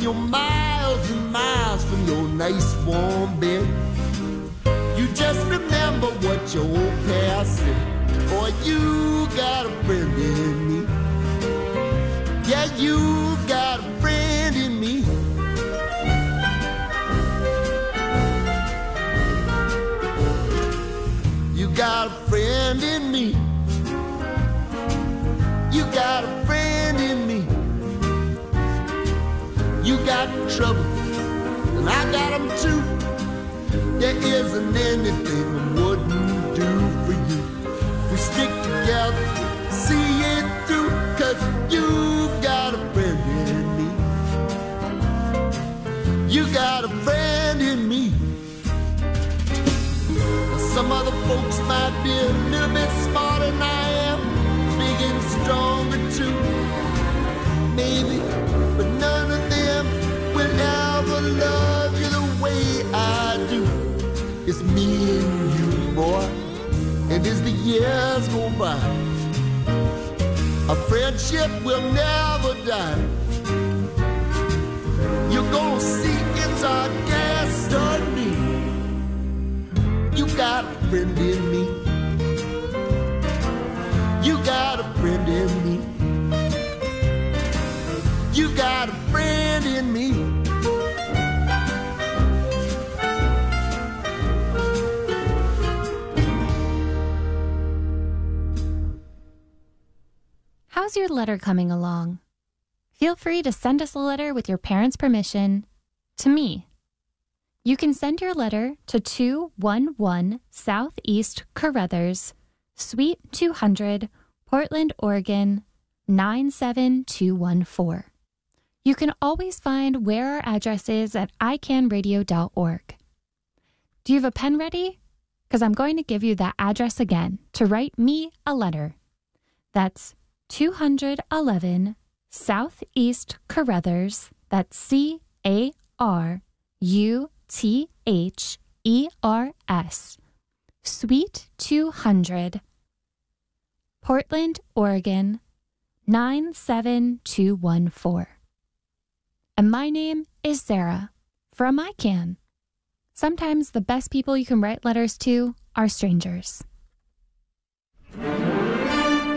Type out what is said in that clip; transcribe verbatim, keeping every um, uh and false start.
you're miles and miles from your nice warm bed. You just remember what your old past said. Boy, you got a friend in me. Yeah, you got a friend in me. You got a friend in me. You got a friend in me. You got trouble, and I got them too. There isn't anything I wouldn't do for you. We stick together, see it through, 'cause you got a friend in me. You got a friend in me. Now, some other folks might be a little bit smarter than I am, big and stronger too, maybe, but none of them will ever love you the way I do. It's me and you, boy, and as the years go by, a friendship will never die. You're gonna see it's our destiny. You got a friend in me. You got a friend in me. You got a friend in me. How's your letter coming along? Feel free to send us a letter with your parents' permission to me. You can send your letter to two one one Southeast Carruthers, Suite two hundred, Portland, Oregon, nine seven two one four. You can always find where our address is at i can radio dot org. Do you have a pen ready? Because I'm going to give you that address again to write me a letter. That's two eleven Southeast Carruthers, that's C A R U T H E R S, Suite two hundred, Portland, Oregon, nine seven two one four. And my name is Sarah from I Can. Sometimes the best people you can write letters to are strangers.